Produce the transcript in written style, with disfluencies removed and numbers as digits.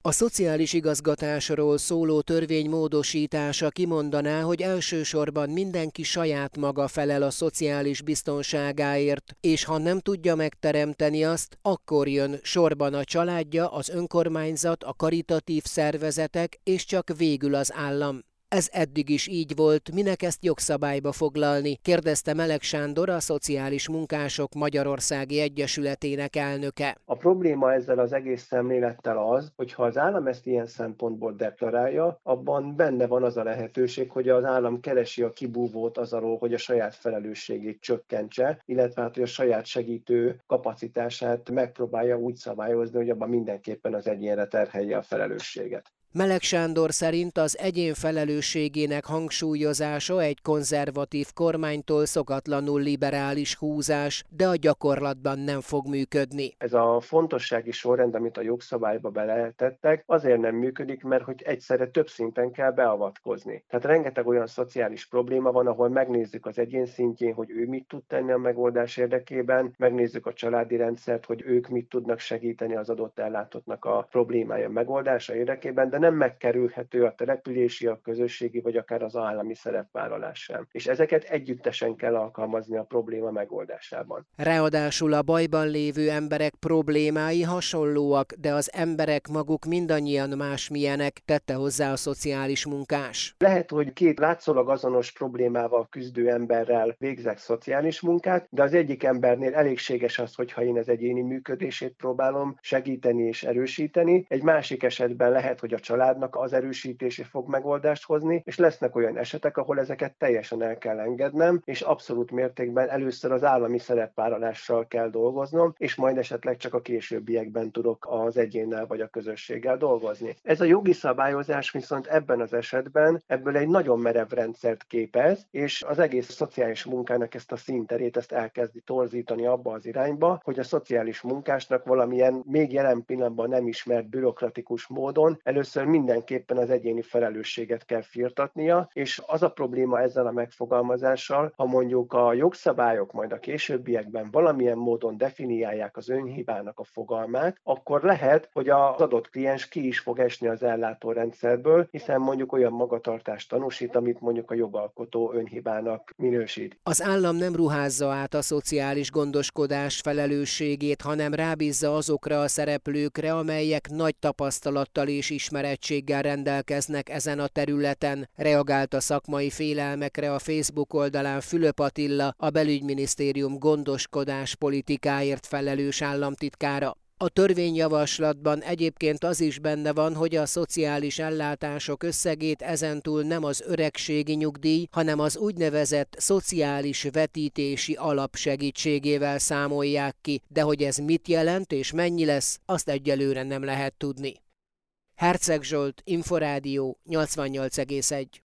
A szociális igazgatásról szóló törvény módosítása kimondaná, hogy elsősorban mindenki saját maga felel a szociális biztonságáért, és ha nem tudja megteremteni azt, akkor jön sorban a családja, az önkormányzat, a karitatív szervezetek, és csak végül az állam. Ez eddig is így volt, minek ezt jogszabályba foglalni, kérdezte Meleg Sándor, a Szociális Munkások Magyarországi Egyesületének elnöke. A probléma ezzel az egész szemlélettel az, hogy ha az állam ezt ilyen szempontból deklarálja, abban benne van az a lehetőség, hogy az állam keresi a kibúvót az alól, hogy a saját felelősségét csökkentse, illetve hogy a saját segítő kapacitását megpróbálja úgy szabályozni, hogy abban mindenképpen az egyénre terhelje a felelősséget. Meleg Sándor szerint az egyén felelősségének hangsúlyozása egy konzervatív kormánytól szokatlanul liberális húzás, de a gyakorlatban nem fog működni. Ez a fontossági sorrend, amit a jogszabályba beletettek, azért nem működik, mert hogy egyszerre több szinten kell beavatkozni. Tehát rengeteg olyan szociális probléma van, ahol megnézzük az egyén szintjén, hogy ő mit tud tenni a megoldás érdekében, megnézzük a családi rendszert, hogy ők mit tudnak segíteni az adott ellátottnak a problémája megoldása érdekében, de nem megkerülhető a települési, a közösségi vagy akár az állami szerepvállalás sem. És ezeket együttesen kell alkalmazni a probléma megoldásában. Ráadásul a bajban lévő emberek problémái hasonlóak, de az emberek maguk mindannyian másmilyenek, tette hozzá a szociális munkás. Lehet, hogy két látszólag azonos problémával küzdő emberrel végzek szociális munkát, de az egyik embernél elégséges az, hogyha én az egyéni működését próbálom segíteni és erősíteni. Egy másik esetben lehet, hogy a családnak az erősítése fog megoldást hozni, és lesznek olyan esetek, ahol ezeket teljesen el kell engednem, és abszolút mértékben először az állami szerepvállalással kell dolgoznom, és majd esetleg csak a későbbiekben tudok az egyénnel vagy a közösséggel dolgozni. Ez a jogi szabályozás viszont ebben az esetben ebből egy nagyon merev rendszert képez, és az egész szociális munkának ezt a színterét ezt elkezdi torzítani abba az irányba, hogy a szociális munkásnak valamilyen még jelen pillanatban nem ismert bürokratikus módon először mindenképpen az egyéni felelősséget kell firtatnia, és az a probléma ezzel a megfogalmazással, ha mondjuk a jogszabályok majd a későbbiekben valamilyen módon definiálják az önhibának a fogalmát, akkor lehet, hogy az adott kliens ki is fog esni az ellátórendszerből, hiszen mondjuk olyan magatartást tanúsít, amit mondjuk a jogalkotó önhibának minősít. Az állam nem ruházza át a szociális gondoskodás felelősségét, hanem rábízza azokra a szereplőkre, amelyek nagy tapasztalattal és ismerettséggel rendelkeznek ezen a területen, reagált a szakmai félelmekre a Facebook oldalán Fülöp Attila, a Belügyminisztérium gondoskodás politikáért felelős államtitkára. A törvényjavaslatban egyébként az is benne van, hogy a szociális ellátások összegét ezentúl nem az öregségi nyugdíj, hanem az úgynevezett szociális vetítési alap segítségével számolják ki, de hogy ez mit jelent és mennyi lesz, azt egyelőre nem lehet tudni. Herceg Zsolt, Inforádió 88,1.